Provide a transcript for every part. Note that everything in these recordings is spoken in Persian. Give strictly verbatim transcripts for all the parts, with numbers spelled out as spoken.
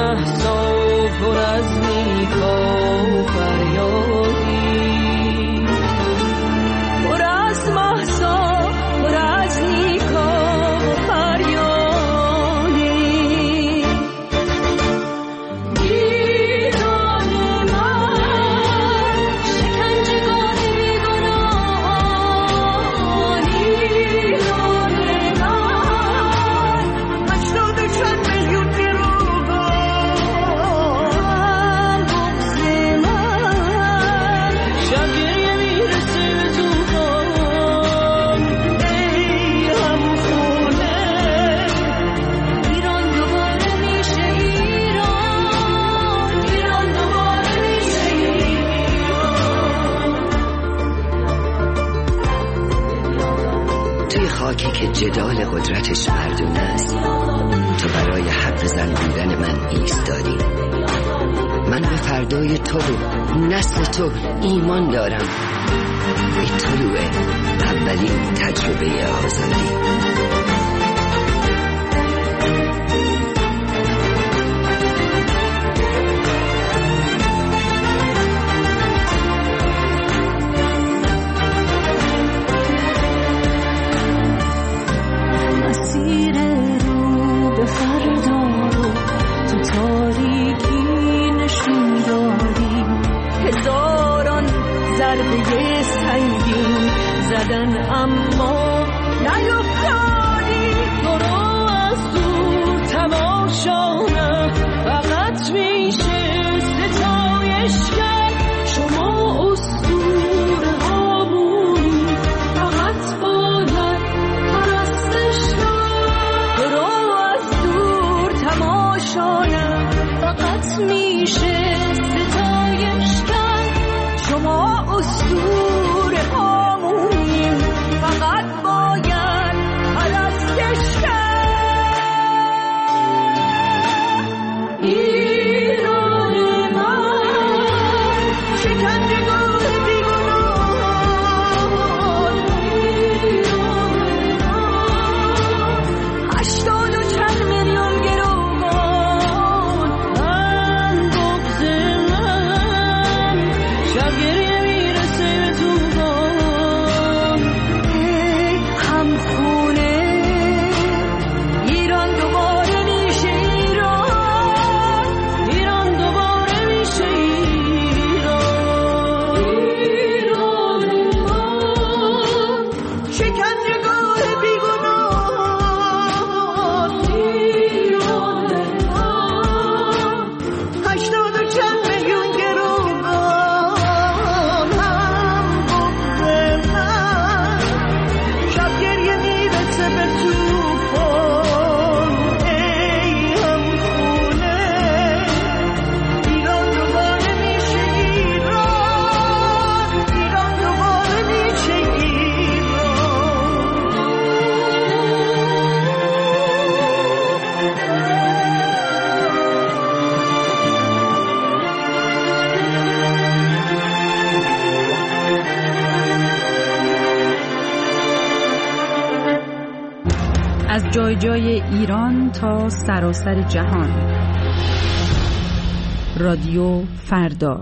مهسا پر از نیکا و فریادی، پر از مهسا پر از نیکا و فریادی. ایران من شکنجهگاه بیگناهان، ایران من هشتاد و چند میلیون گروگان، بغض من شب گریه میرسه به طوفان. ای همخونه ایران دوباره میشه ایران، ایران دوباره میشه ایران. توی خاکی که جدال قدرتش مردونه است، تو برای حق زن بودن من ایستادی. من به فردای تو و نسل تو ایمان دارم، به طلوع اولین تجربه آزادی. مسیر رو به فردا رو تو تاریکی نشون دادی، هزاران ضربه سنگین زدن اما نیفتادی. برو از دور تماشا فقط میشه ستایش کرد، شما اسطوره هامونی فقط باید پرستش کرد. برو از دور تماشا فقط میشه ستایش کرد، شما اسطوره هامونی فقط باید پرستش کرد. ایران من شکنجهگاه بیگناهان، ایران من هشتاد و چند میلیون گروگان، من بغض من شب گریه میرسه به طوفان. ای همخونه ایران دوباره میشه ایران، ایران دوباره میشه ایران. ایران من شکنجهگاه بیگناهان، ایران من هشتاد و چند میلیون گروگان، هم بغض من شب گریه میرسه به طوفان. ای همخونه ایران دوباره میشه ایران، ایران دوباره میشه از جای جای ایران تا سراسر جهان. رادیو فردا.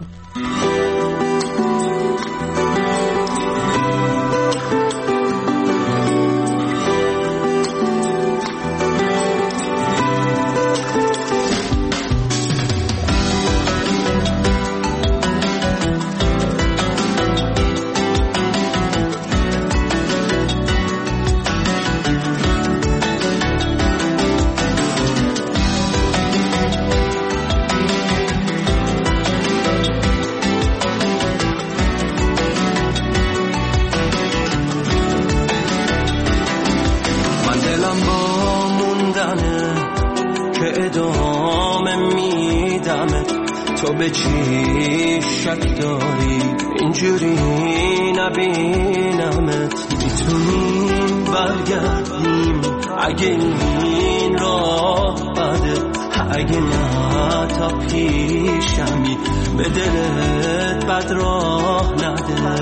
تو به چی شک داری اینجوری نبینمت؟ میتونیم برگردیم اگه این راه بده، اگه نه تا پیشمی به دلت بد راه نده.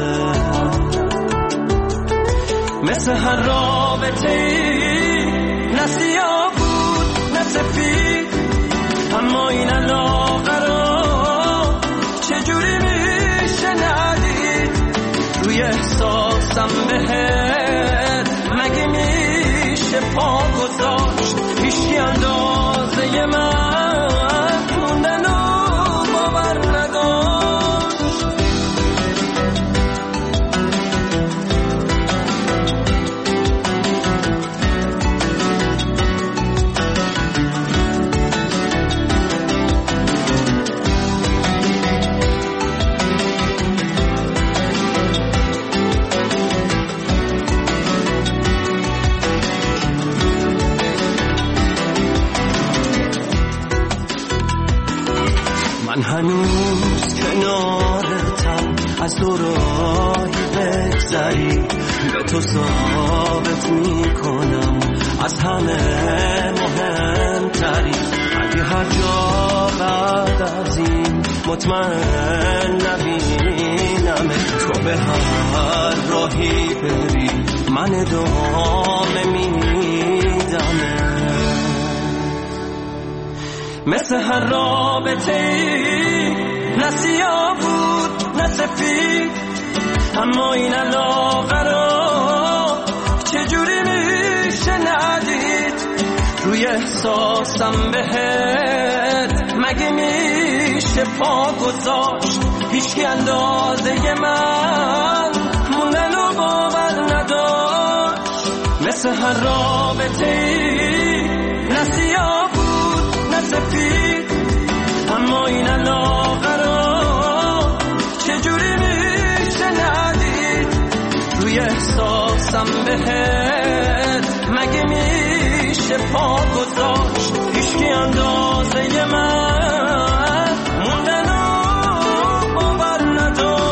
مثل هر رابطه نه سیاه بود نه سفید، اما این علاقه رو چجوری میشه ندید روی احساسم بهت مگه میشه پا گذاشت هیچی اندازه من موندن و باور نداشت من هنوز کنارتم از تو راهی بگذری به تو ثابت میکنم از همه مهمتری اگه هر جا بعد از این مطمئن نبینم تو به هر راهی بری من ادامه میدم مثل هر رابطه ای نه سیاه بود نه سفید اما این علاقه رو چجوری میشه ندید روی احساسم بهت مگه میشه پا گذاشت هیچی اندازه من موندن و باور نداشت مثل هر رابطه ای نه سیاه سفید اما این علاقه رو چجوری میشه ندید روی احساسم بهت مگه میشه پا گذاشت هیچکی اندازه من موندن و باور نداشت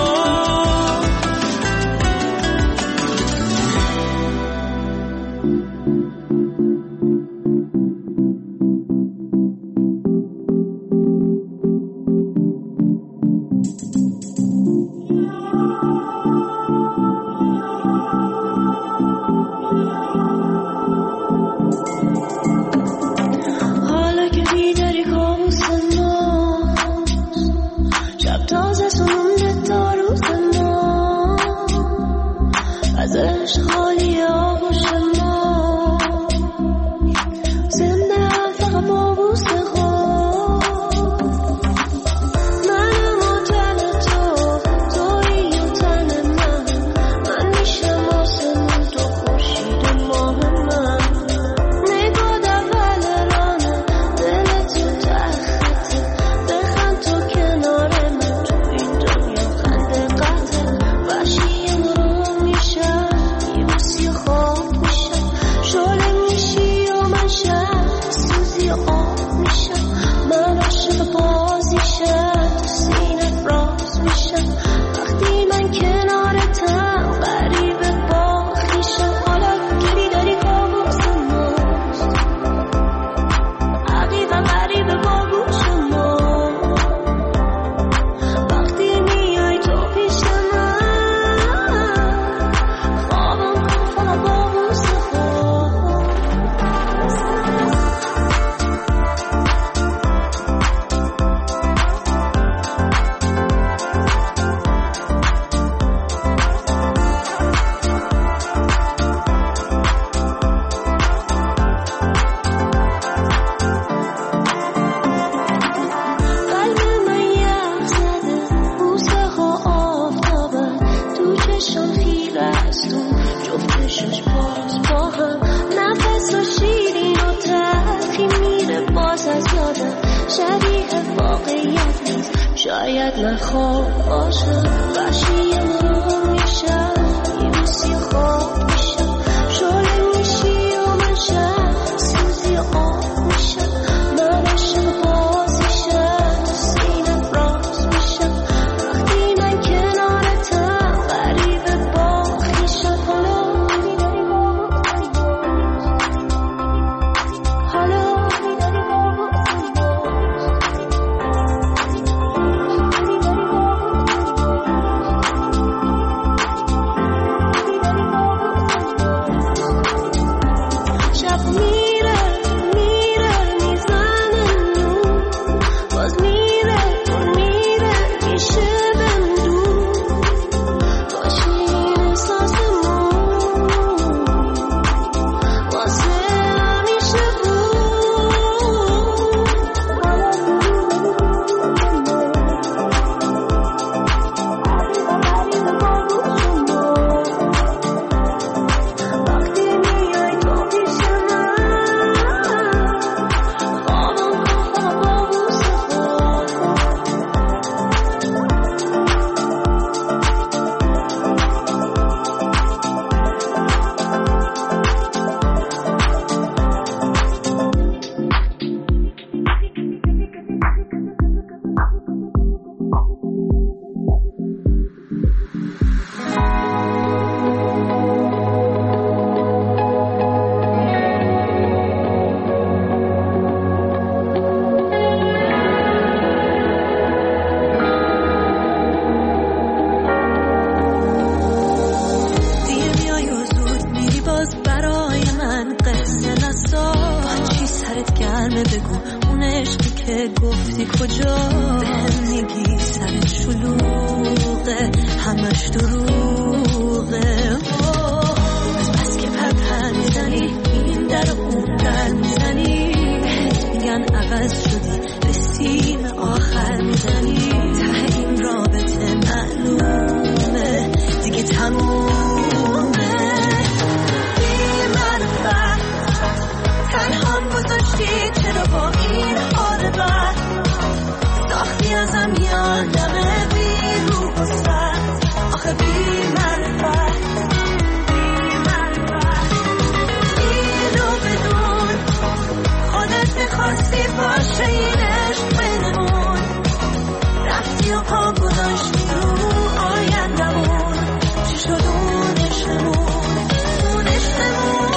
شاید من خواب باشم وحشی مرو میشم یه روزی خواب میشم شعله میشی و من شم سوزی آب میشم من عاشق بازیشم تو سینم راز میشم وقتی من کنارتم غریبه با خویشم حالا میداری بابا حالا که گفتی کجا بهم میگی سرت شلوغه همش دروغه بس که پرپر میزنی این در اون در میزنی میگن عوض شدی به سیم آخر میزنی ته این رابطه معلومه دیگه تمومه بی منفعت تنهام گذاشتی چرا با این حال بد ساختی ازم یادمه بی روح و سرد آخه بی منفعت اینو بدون خودت میخواستی باشه این عشق بینمون رفتی و پا گذاشتی رو آیندمون چی شد اون عشقمون اون عشقمون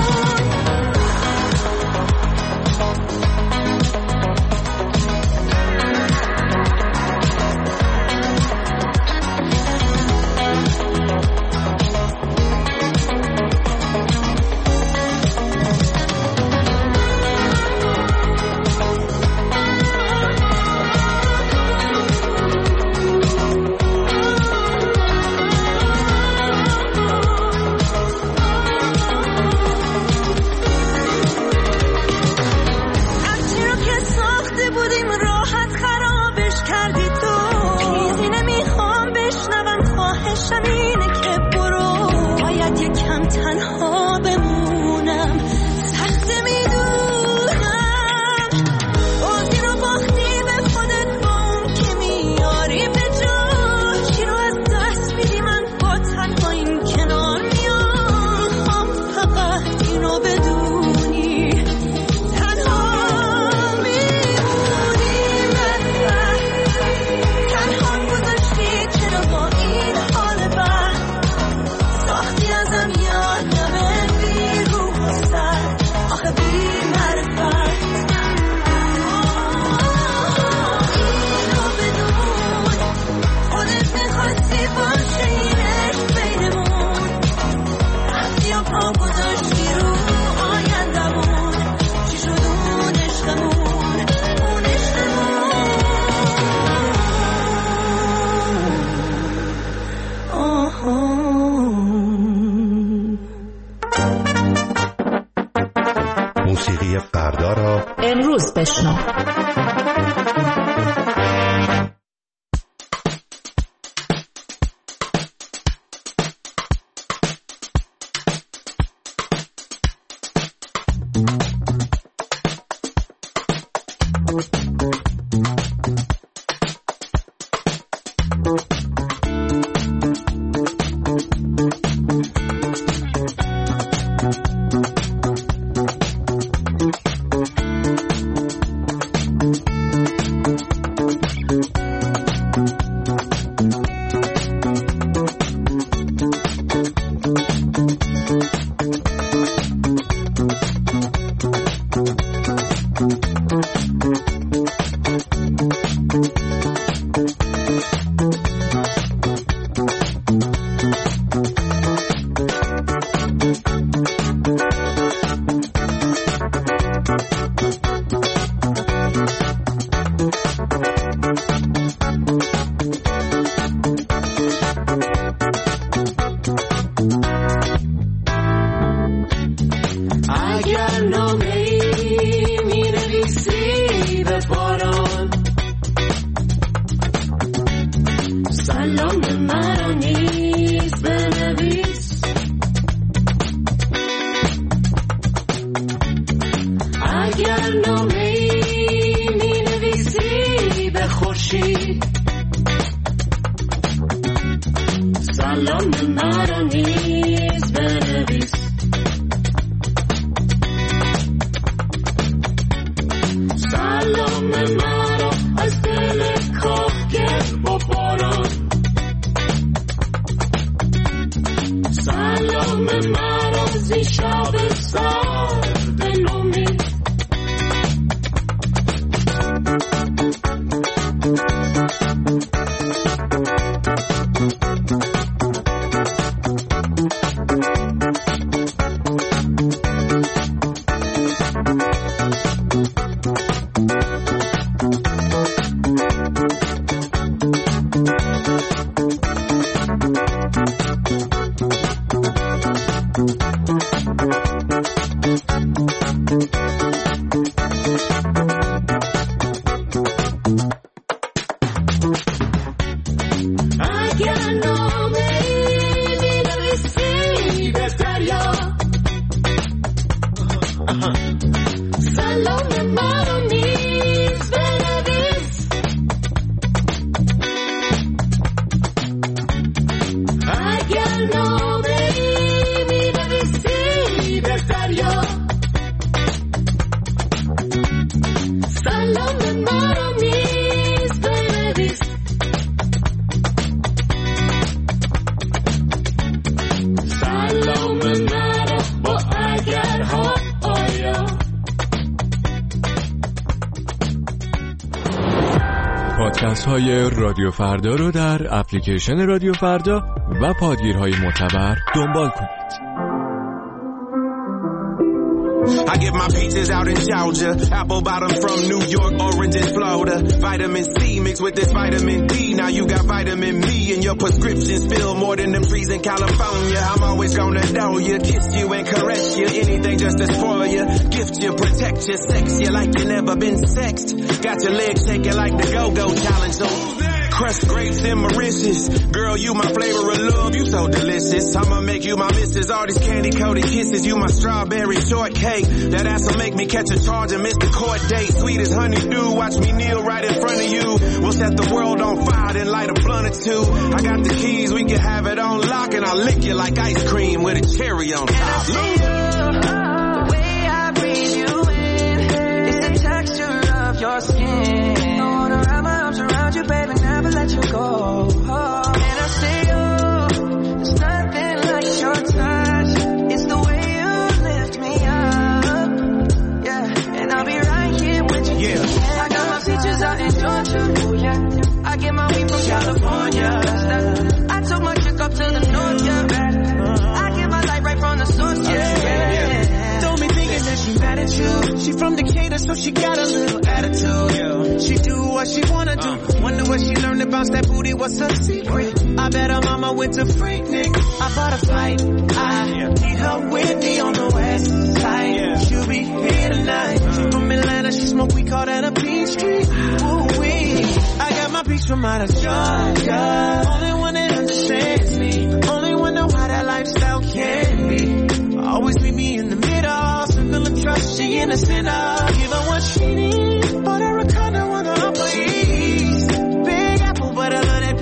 موسیقی فردا را امروز بشنو. پادکست های رادیو فردا رو در اپلیکیشن رادیو فردا و پادگیرهای معتبر دنبال کنید. I get my peaches out in Georgia, apple bottom from New York, orange in Florida. Vitamin C mixed with this vitamin D. Now you got vitamin me and your prescriptions fill more than them trees in California. I'm always gonna know you, kiss you and caress you. Anything just to spoil you, gift you, protect you, sex you like you never been sexed. Got your legs shaking like the go-go challenge. So crushed grapes in Mauritius. Girl, you my flavor of love, you so delicious. I'ma make you my missus. All these candy-coated kisses, you my strawberry shortcake. That ass'll make me catch a charge and miss the court date. Sweet as honeydew, watch me kneel right in front of you. We'll set the world on fire, then light a blunt or two. I got the keys, we can have it on lock, and I'll lick you like ice cream with a cherry on top. And I see you, the way I breathe you in, it's the texture of your skin. I wanna wrap my arms around you, baby, never let you go. Oh, and I see you, there's nothing like your touch. It's the way you lift me up, yeah. And I'll be right here with you. Yeah. I got my peaches out in Georgia, oh yeah. I get my weed from California. I took my chick up to the north, yeah. I get my light right from the source, yeah. yeah. Don't be thinking that she mad at you. She from Decatur, so she got a little attitude. Yeah. She do what she wanna do. Uh. Wonder where she learned about that booty. What's her secret? I bet her mama went to Freaknik. I bought a flight. I yeah. need her with me on the west side. Yeah. She'll be here tonight. Uh. She from Atlanta. She smoke weed, call that a peach tree. Ooh wee. I got my peach from out of Georgia. Only one that understands me. Only one know how that lifestyle can be. Always meet me in the middle. Simple and trust, she innocent. I'll give her what she needs. But her a condo on the Upper East. Big apple, but I love that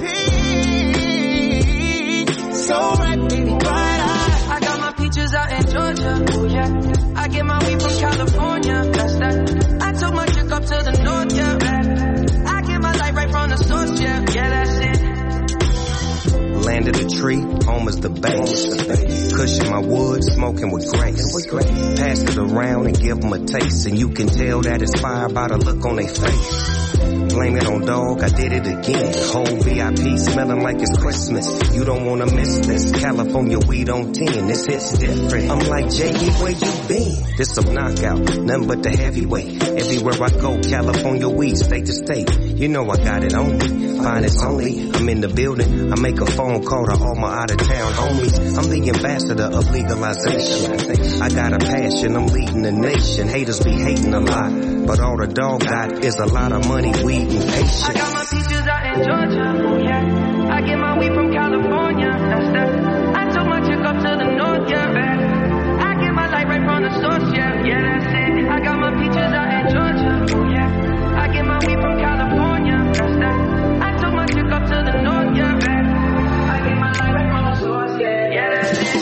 peach. So right, baby, bright eye. I got my peaches out in Georgia, oh yeah. I get my weed from California, that's that. I took my chick up to the north, yeah. I get my light right from the source, yeah. Yeah, that's it. Land of the tree, home is the base. Cushion my wood, smoking with grace. Pass it around and give them a taste, and you can tell that it's fire by the look on their face. Blame it on dog, I did it again. Whole V I P smelling like it's Christmas. You don't wanna miss this. California weed on ten, this hits different. I'm like, Jiggy, where you been? This some knockout, nothing but the heavyweight. Everywhere I go, California weed, state to state. You know I got it on me, fine it's only. I'm in the building, I make a phone call to all my out of town homies. I'm the ambassador of legalization. I got a passion, I'm leading the nation. Haters be hating a lot, but all the dog got is a lot of money, weed, and patience. I got my peaches out in Georgia, oh yeah. I get my weed from California, that's that. I took my chick up to the north, yeah. I get my light right from the source, yeah. Yeah, that's it. I got my peaches out in Georgia, oh yeah. I get my weed from California, that's that. I took my chick up to the north, yeah. I get my light right from the source, yeah. Yeah, that's it.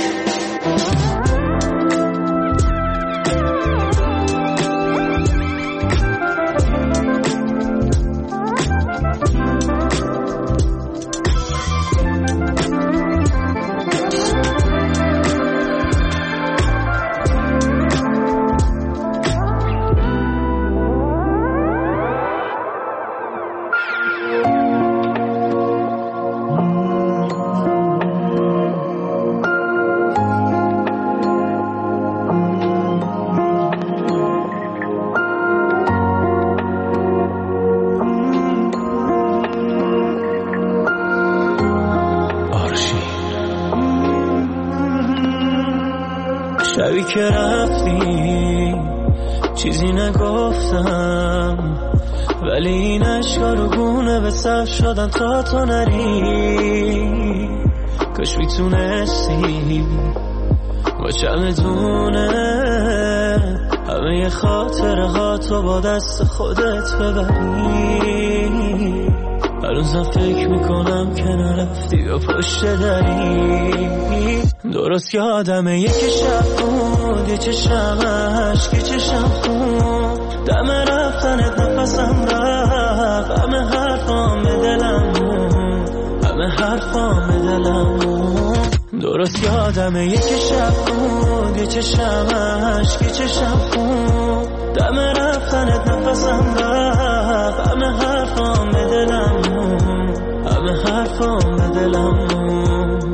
شبی که رفتی چیزی نگفتم، ولی این اشکا رو گونه به سر شدن تا تو نری. کاش میتونستی با چمدونه همه خاطره ها تو با دست خودت ببری. هنوزم فکر میکنم که نرفتی و پشت دری. درست یادمه یکی شب بود، یه چشم عشق، یه چشم خون، دم رفتنت نفسم رفت، همه حرفام دلم مون، همه حرفام دلم مون. درست یادمه یکی شب بود، یه چشم عشق، یه چشم خون، دم رفتنت نفسم رفت، همه حرفام دلم مون، همه حرفام دلم مون.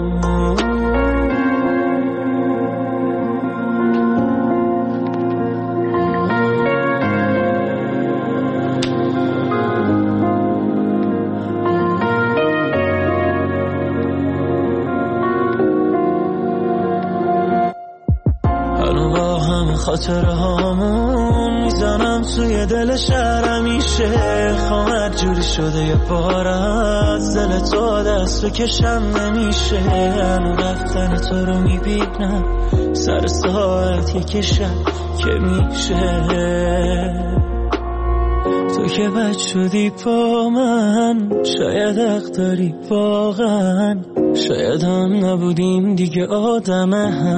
خاطره هامون میزنم توی دل شهر، همیشه خواهر جوری شده یه بار از دل تو دست بکشم نمیشه. هنو رفتن تو رو میبینم سر ساعت یکی شب که میشه. تو که بد شدی با من، شاید حق داری واقعا، شاید هم نبودیم دیگه آدم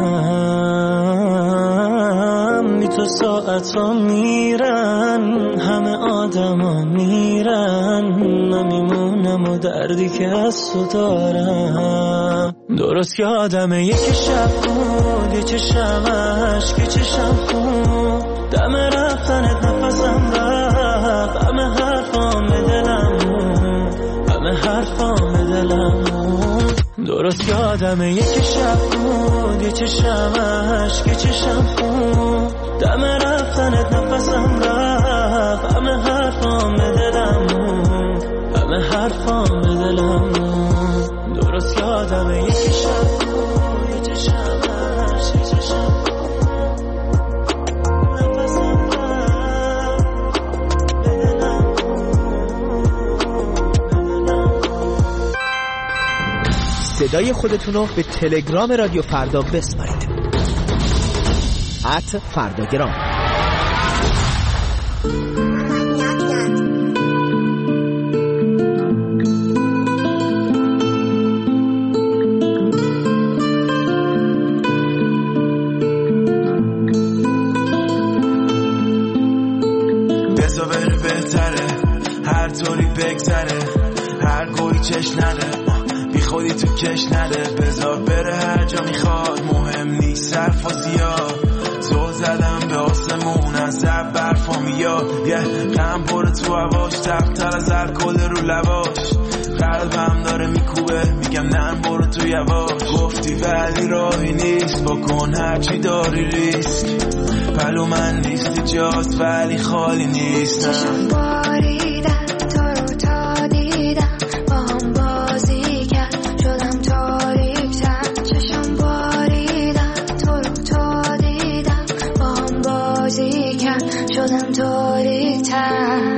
هم. بی تو ساعت ها میرن، همه آدم ها میرن، من میمونم و دردی که از تو دارم. درست یادمه یکی شب بود، یه چشم عشق، یه چشم خون، دم رفتنت نفسم رفت، همه حرفام دلم مون، همه حرفام دلم مون. درست یادمه یکی شب بود، یه چشم عشق، یه چشم خون، دم رفتنت نفسم رفت، همه حرفام دلم مون، همه حرفام دلم مون. درست یادمه یکی شب بود، یه چشم عشق، یه چشم صدای خودتون رو به تلگرام رادیو فردا بسپارید. ات فرداگرام. بزا بره بهتره، هر طوری بگذره، هر گوی چش نده، بی خودی تو کش نده. بذار بره هر جا میخواد، مهم نیست صرف و زیاد. زل زدم به آسمون، از زب برفا میاد، یه غم پر تو هواش، تفتر از الکل رو لباش. قلبم داره میکوبه، میگم نه برو تو یواش. گفتی ولی راهی نیست، بکن هرچی داری ریسک. پلو من نیستی جاست ولی خالی نیست. چشم باریدن تو رو تا دیدم، با هم بازی کرد شدم تاریک‌تر. چشم باریدن تو رو تا دیدم، با هم بازی کرد شدم تاریک‌تر.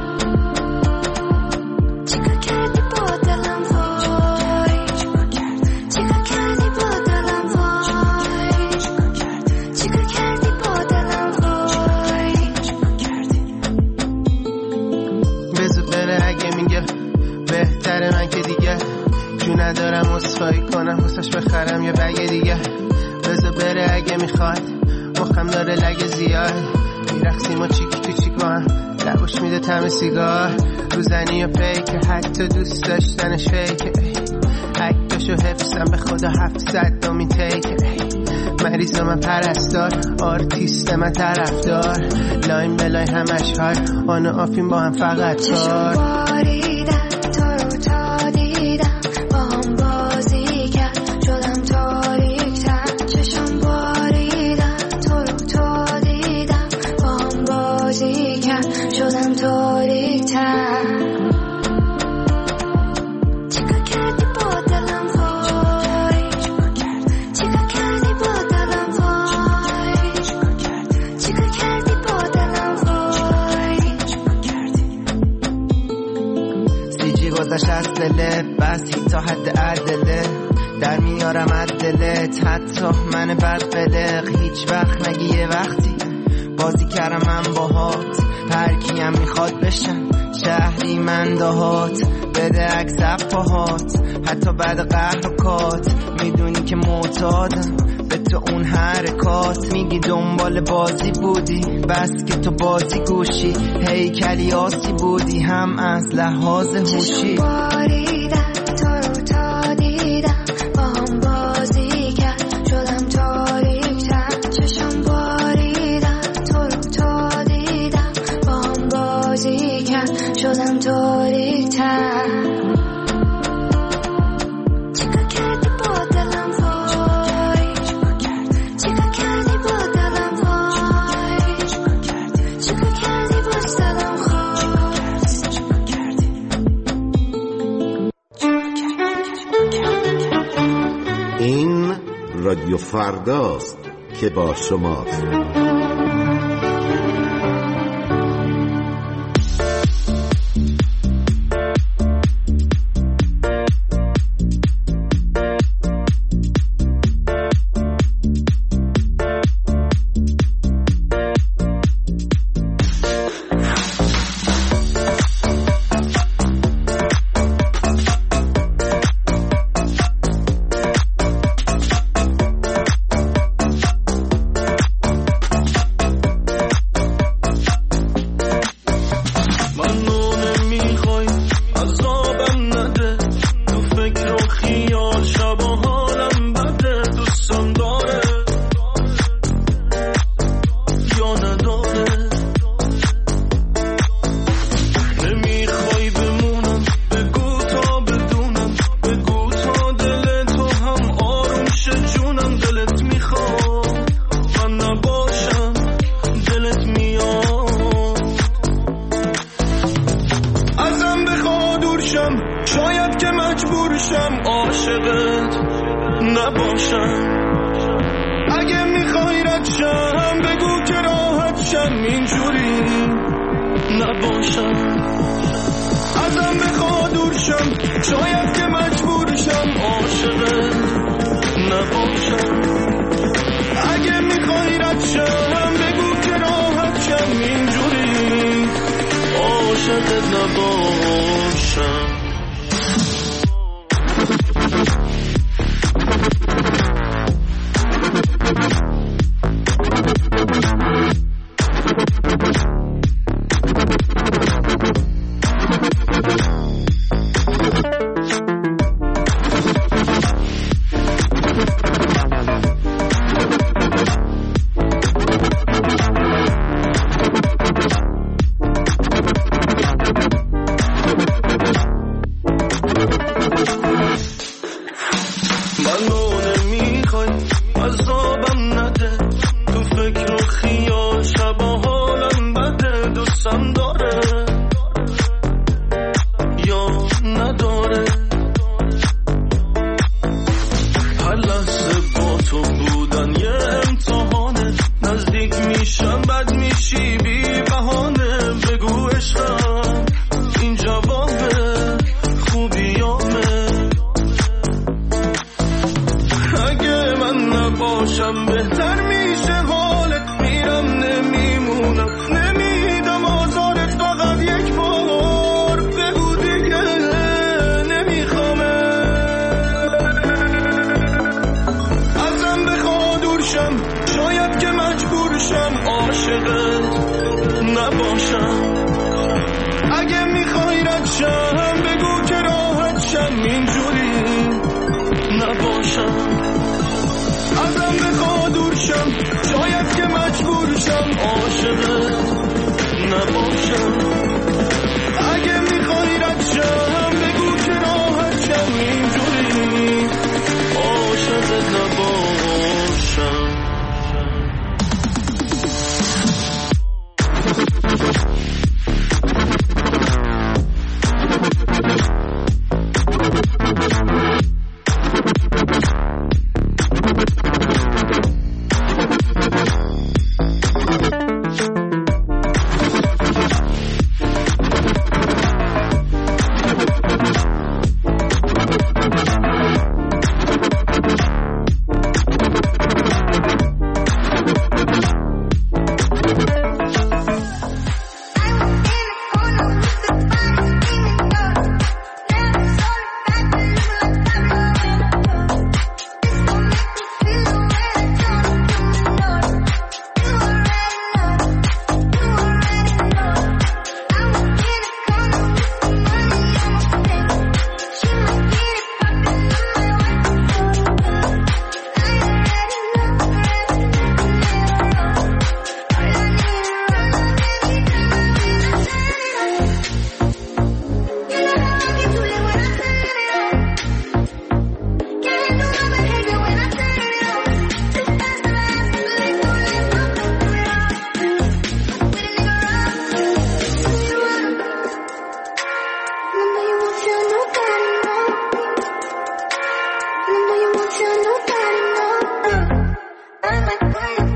ندارم اصفایی کنم حسش بخرم یه بگه دیگه. بذار بره اگه میخواد، مخم داره لگه زیاد. میرخسیم و چیکی تو چیک با هم، لباش میده تم سیگار. روزنی و پیکه، حتی دوست داشتنش فیکه. عکسشو حفظم به خدا هفتصد دومین تیکه. مریض من پرستار، آرتیست من طرفدار. لاین بلای همش هار، آن و آفیم با هم فقط کار. باریدن تو رو تا دیدم، با هم بازی کرد شدم تاریک‌تر. چشم باریدن تو رو تا دیدم، با هم بازی کرد شدم تاریک‌تر. چیکار کردی با دلم وای، چیکار کردی با دلم وای. فاصله بسی تا حد عدله در میارم عدلت حتی من بدقلق هیچ وقت نگی یه وقتی بازی کردم من باهات هر کیم میخواد بشن شهری من دهات بده عکس پاهات حتی بعد قهر و کات میدونی که معتادم به تو اون حرکات میگی دنبال بازی بودی بس که تو بازی گوشی هیکلی آسی بودی هم از لحاظ هوشی شدم تاریک‌تر چیکار کردی با دلم وای چیکار کردی با دلم وای چیکار کردی با دلم خواست این رادیو فرداست که با شماست.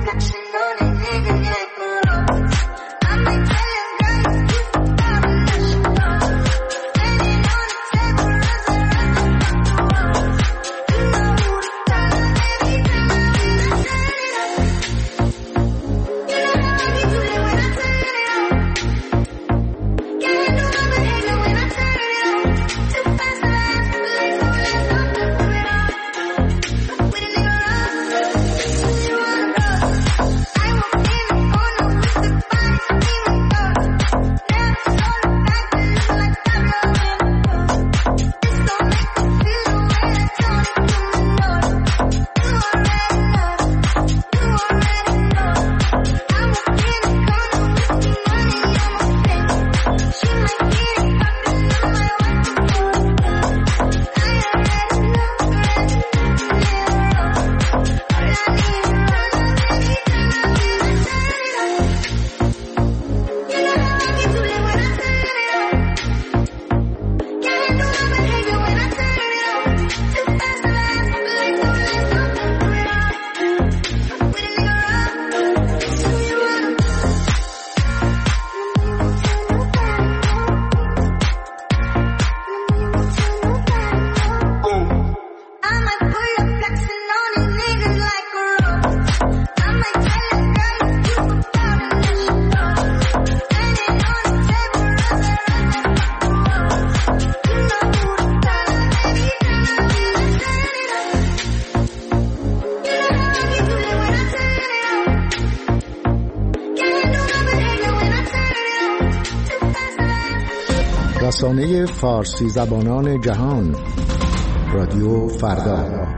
رسانه فارسی زبانان جهان، رادیو فردا.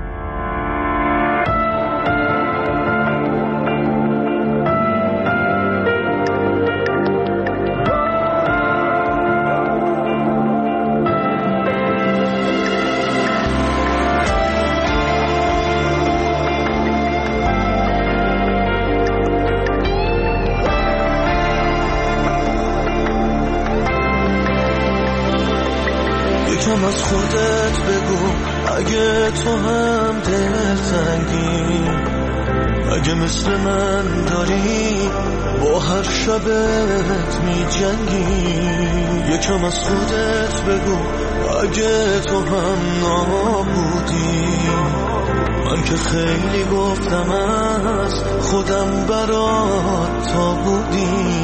یکم از خودت بگو اگه تو هم دلتنگی، اگه مثل من داری با هر شبت می جنگی. یکم از خودت بگو اگه تو هم نابودی، من که خیلی گفتم از خودم برات تا بودی.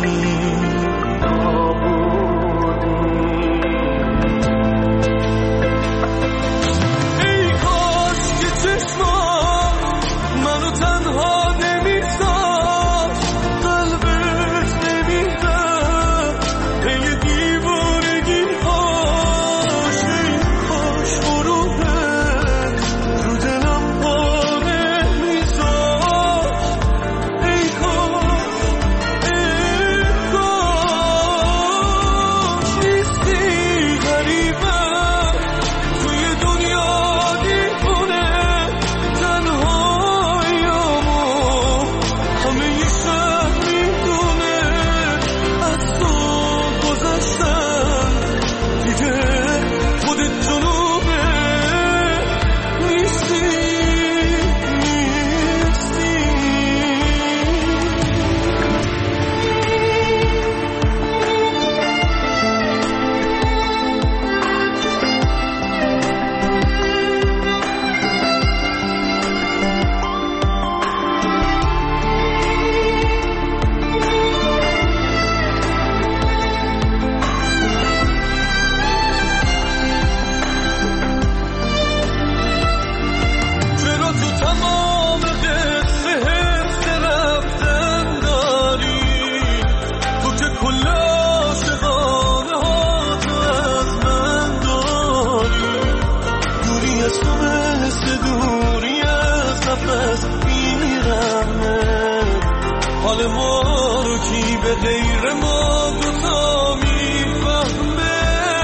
حال ما رو کی به غیر ما دوتا میفهمه؟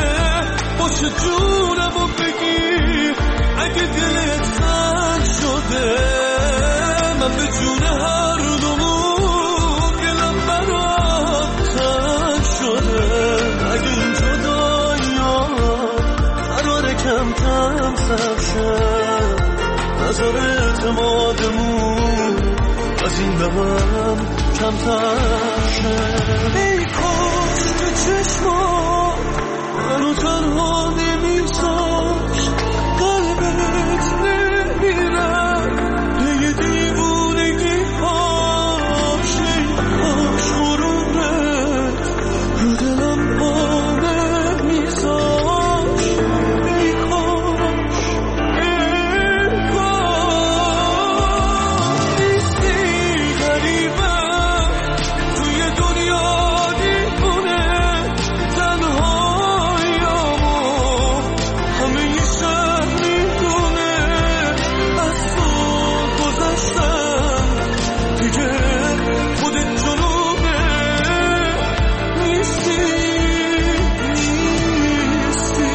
باشه جونمو بگیر اگه دلت تنگ شده، من به جون هر دومون دلم برات تنگ شده. اگه این جدایی‌ها قراره کم کم سر شه، نظر اعتمادمون از سینم کمتر شه. ای کاش که چشمات منو تنها نمیذاش، قلبت نمیره یه دیوونگی هاش. ای کاش غروبت رو دلم با نمیذاش. ای کاش ای کاش نیستی غریبه توی دنیا دیوونه، تنهاییامو همه ی شهر میدونه. از تو گذشتم دیگه خودت جنوبه، نیستی نیستی.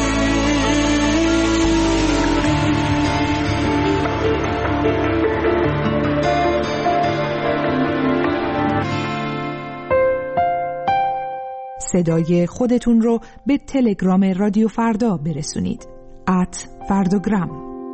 صدای خودتون رو به تلگرام رادیو فردا برسونید. ات فردوگرام.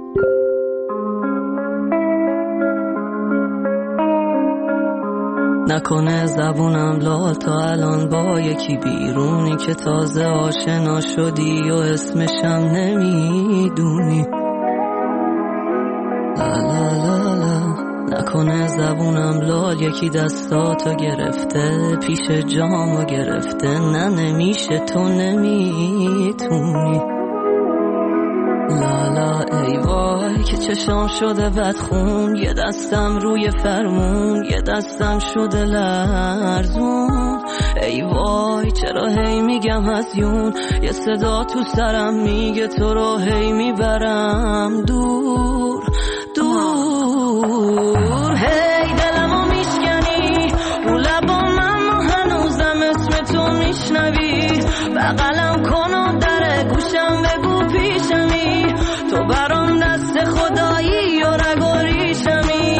نکنه زبونم لال تا الان با یکی بیرونی که تازه آشنا شدی و اسمشم نمیدونی. لا لا لا لا. نکنه زبونم لال یکی دستاتو گرفته، پیش جامو گرفته. نه نمیشه، تو نمیتونی. لا لا ای وای که چشام شده بدخون، یه دستم روی فرمون، یه دستم شده لرزون. ای وای چرا هی میگم هزیون، یه صدا تو سرم میگه تو رو هی میبرم دور دور. هی دلمو میشکنی رو لبام، اما هنوزم اسم تو میشنوی. بغلم کن و در گوشم بگو پیشمی، تو برام دست خدایی و رگ و ریشمی.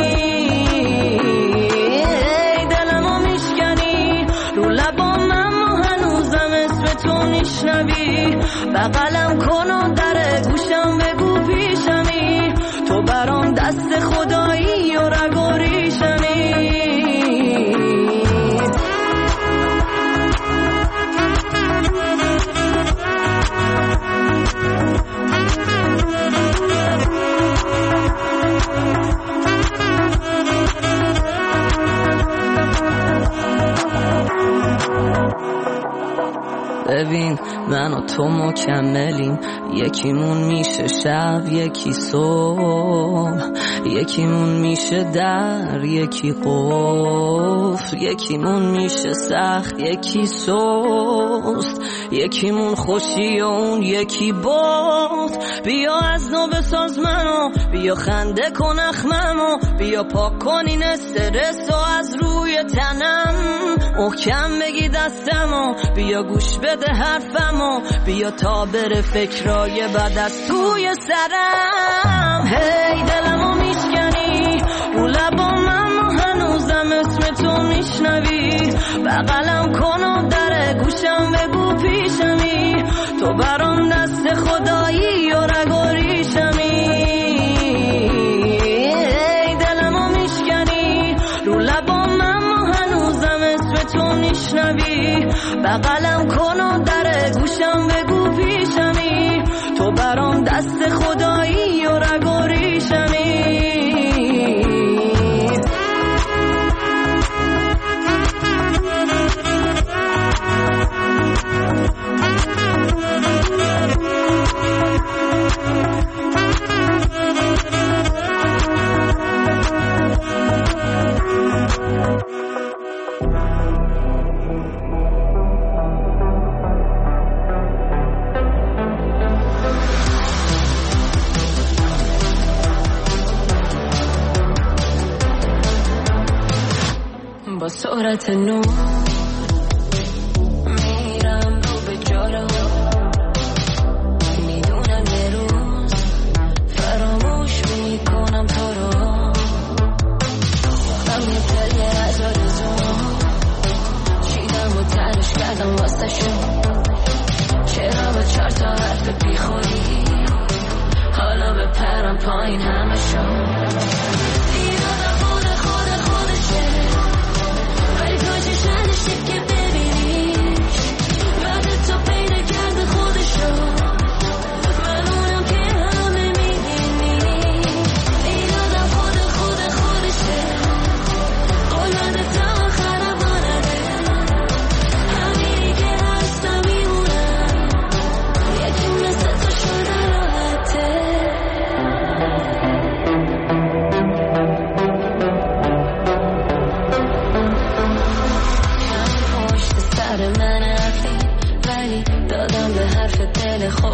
هی دلمو میشکنی رو لبام، اما هنوزم اسم تو میشنوی. بغلم کن و در گوشم بگو پیشمی، تو برام دست خدایی و رگ و ریشمی. ببین من و تو مکملیم، یکیمون میشه شب یکی صبح، یکیمون میشه در یکی قفل، یکیمون میشه سخت یکی سست، یکیمون خوشی و اون یکی باد. بیا از نو بساز منو، بیا خنده کن اخممو، بیا پاک کن این استرس و از روی تنم، محکم بگی دستمو، بیا گوش بده حرفمو، بیا تا بره فکرای بد از توی سرم. هی دلمو میشکنی رو لبام، اما هنوزم اسم تو میشنوی. بغلم کن و در گوشم بگو پیشمی، تو برام دست خدایی و رگ و ریشمی. هی دلمو میشکنی رو لبام، اما هنوزم اسم تو میشنوی. بغلم کن و در گوشم بگو پیشمی، تو برام دست خدایی و رگ و ریشمی. با سرعت نور میرم رو به جارو، میدونم یه روز فراموش میکنم تو رو. من یه پله از آرزو چیدم و تنش کردم واسه شون، چرا به چهار تا حرف بی خودی حالا به پرم پایین همه شون. دیگه خود خود خودشه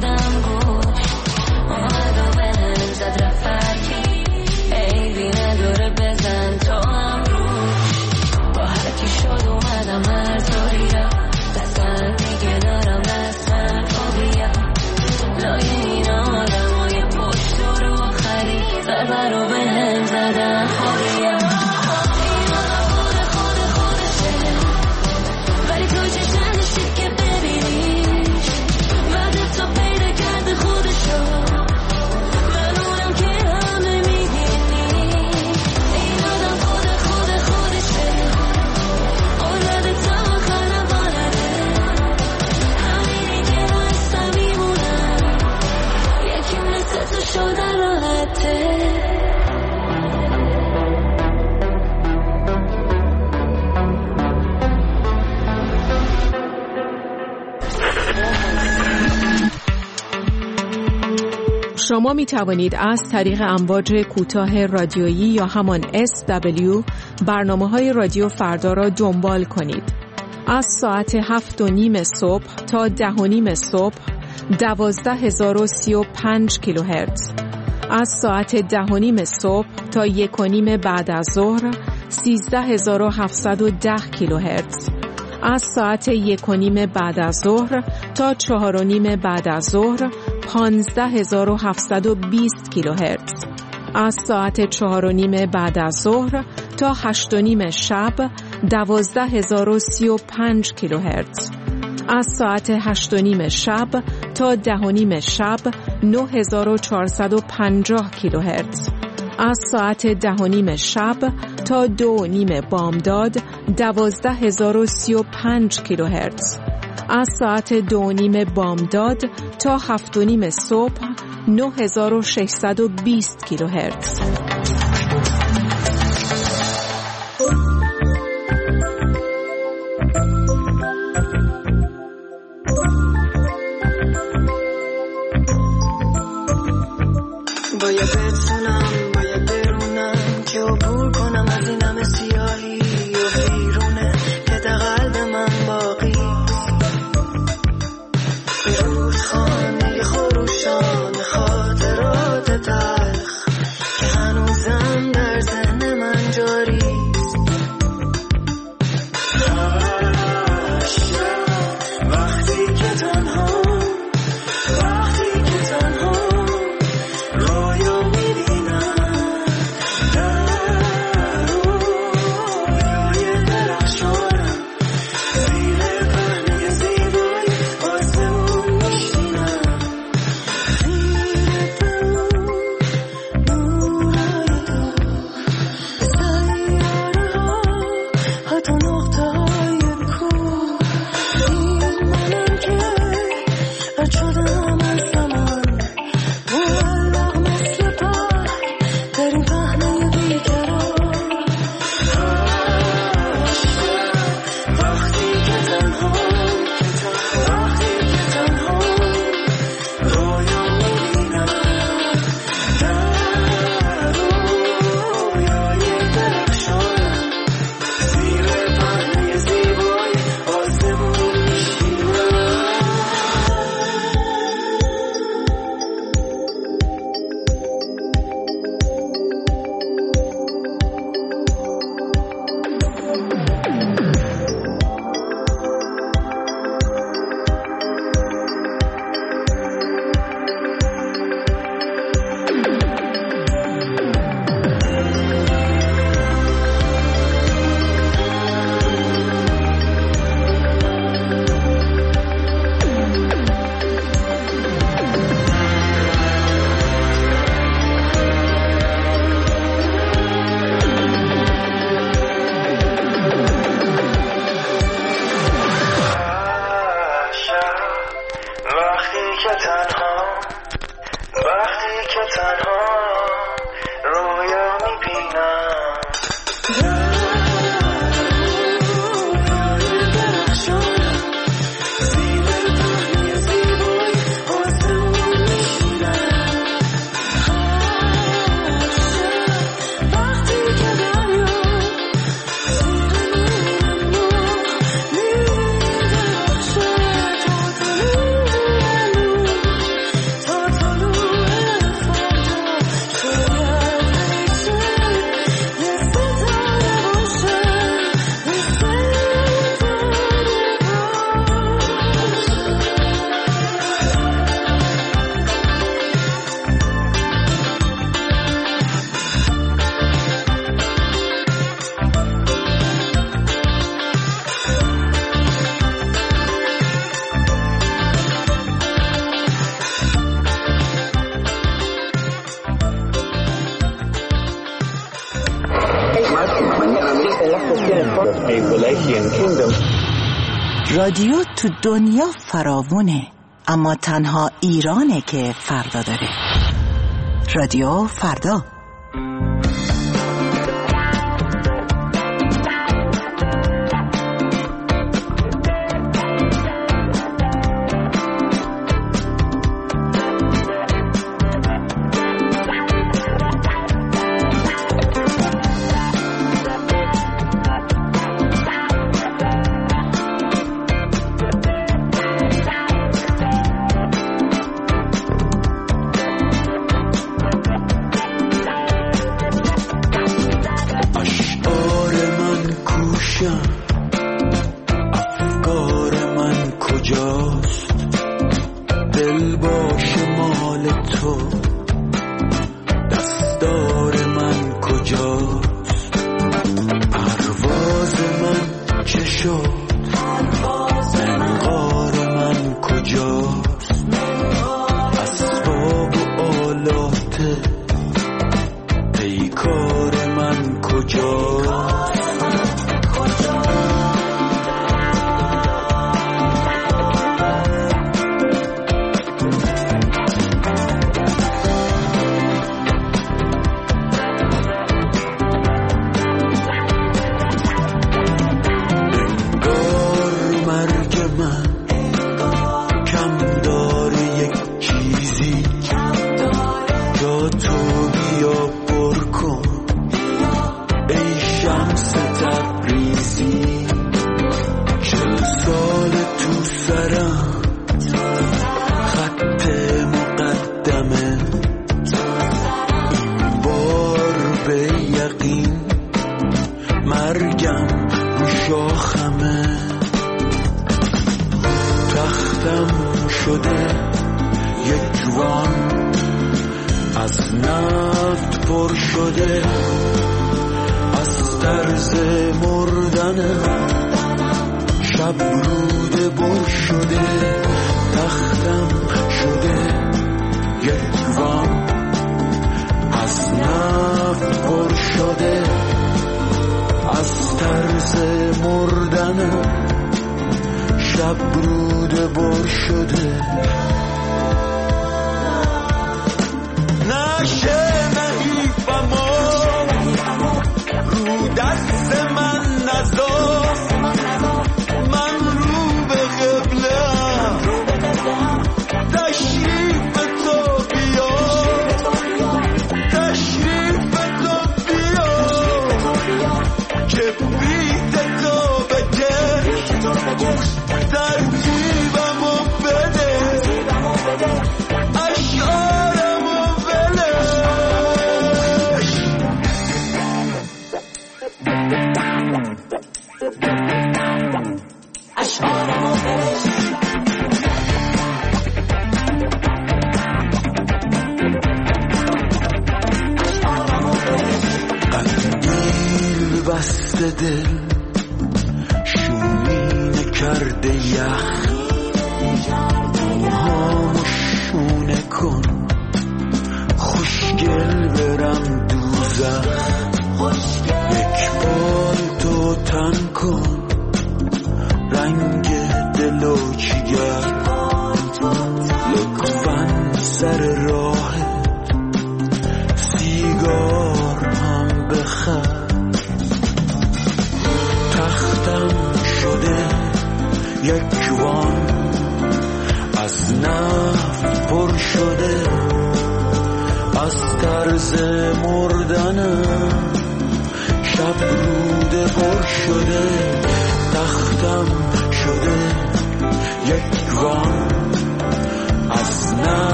خودم گوش اومد و به هم زد رفرکی عیبی نداره بزن تو هم روش با هرکی شد اومدم هر طوری را دستم دیگه دارم دستم خوبیم لای این آدم های پشت و رو خری ضربه رو به هم زدن خوریم این آدم خود خود خودشه ولی تو چشم نشید که ببینیش بعد تو پیدا کرده خودشو من اونم که همه میدینی این آدم خود خود خودشه اولاد تا آخر نبالده همینی که هستم میمونم یکی مثل تو شدن راحته شما می توانید از طریق امواج کوتاه رادیویی یا همان اس دبلیو برنامه‌های رادیو فردا را دنبال کنید. از ساعت هفت و نیم صبح تا ده و نیم صبح دوازده هزار و سی و پنج کیلوهرتز. از ساعت ده و نیم صبح تا یک و نیم بعد از ظهر سیزده هزار و هفتصد و ده کیلوهرتز. از ساعت یک و نیم بعد از ظهر تا چهار و نیم بعد از ظهر پانزده هزار و هفتصد و بیست کیلوهرتز. از ساعت چهار و نیم بعد از ظهر تا هشت و نیم شب دوازده هزار و سی و پنج کیلوهرتز. از ساعت هشت و نیم شب تا ده و نیم شب نه هزار و چهارصد و پنجاه کیلوهرتز. از ساعت ده و نیم شب تا دو و نیم بامداد دوازده هزار و سی و پنج کیلوهرتز. از ساعت دو و نیم بامداد تا هفت و نیم صبح نه هزار و ششصد و بیست کیلوهرتز. باید بتونم باید برونم که عبور کنم از این همه سیاهی و بیرونه که در قلب من باقی به رودخانه خروشان خاطرات تلخ که هنوز رادیو تو دنیا فراوونه، اما تنها ایرانه که فردا داره. رادیو فردا.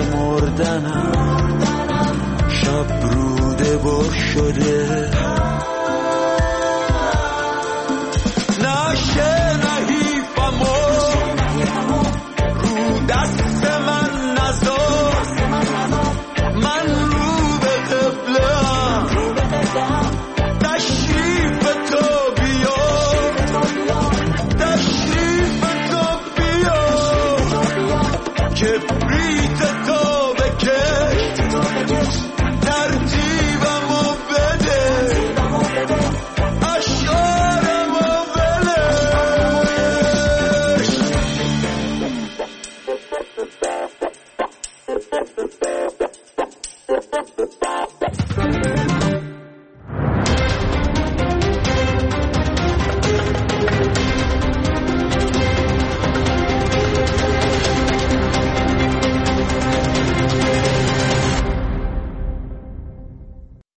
مردنم شب روده بر شده